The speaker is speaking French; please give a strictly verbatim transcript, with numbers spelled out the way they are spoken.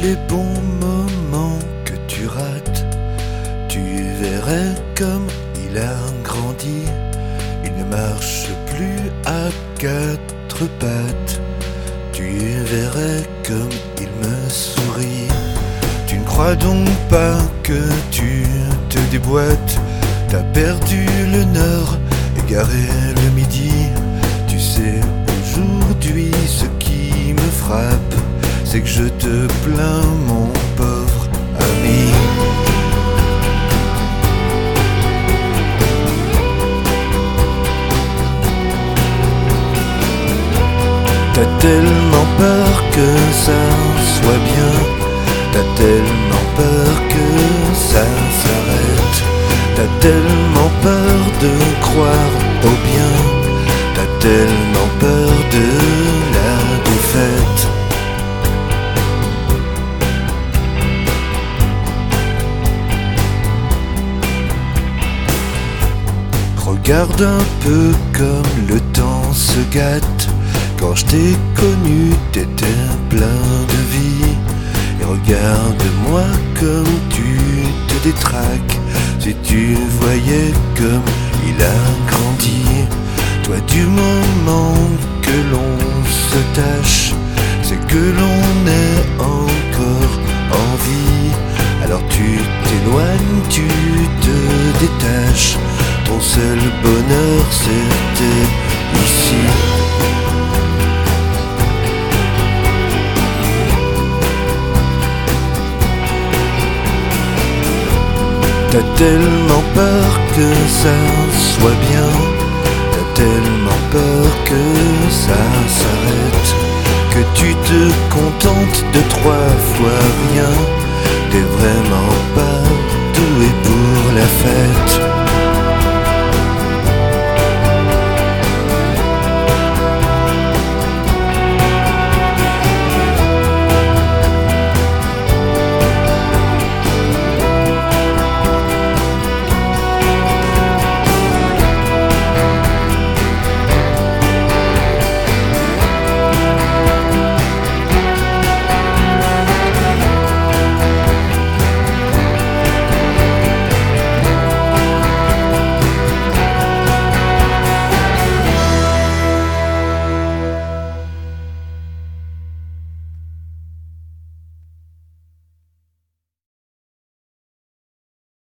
les bons moments que tu rates, tu verrais comme il a grandi. Il ne marche plus à quatre pattes, tu verrais comme il me sourit. Tu ne crois donc pas que tu te déboîtes, t'as perdu le nord, égaré le midi. Tu sais aujourd'hui ce qui me frappe, c'est que je te plains mon pauvre ami. T'as tellement peur que ça soit bien, t'as tellement peur que ça s'arrête, t'as tellement peur de croire au bien, t'as tellement peur de la défaite. Regarde un peu comme le temps se gâte. Quand je t'ai connu, t'étais plein de vie. Et regarde-moi comme tu te détraques. Si tu voyais comme il a grandi. Toi, du moment que l'on se tâche, c'est que l'on est encore en vie. Alors tu t'éloignes, tu te détaches. Ton seul bonheur, c'était ici. T'as tellement peur que ça soit bien, t'as tellement peur que ça s'arrête, que tu te contentes de trois fois rien. T'es vraiment pas doué pour la fête.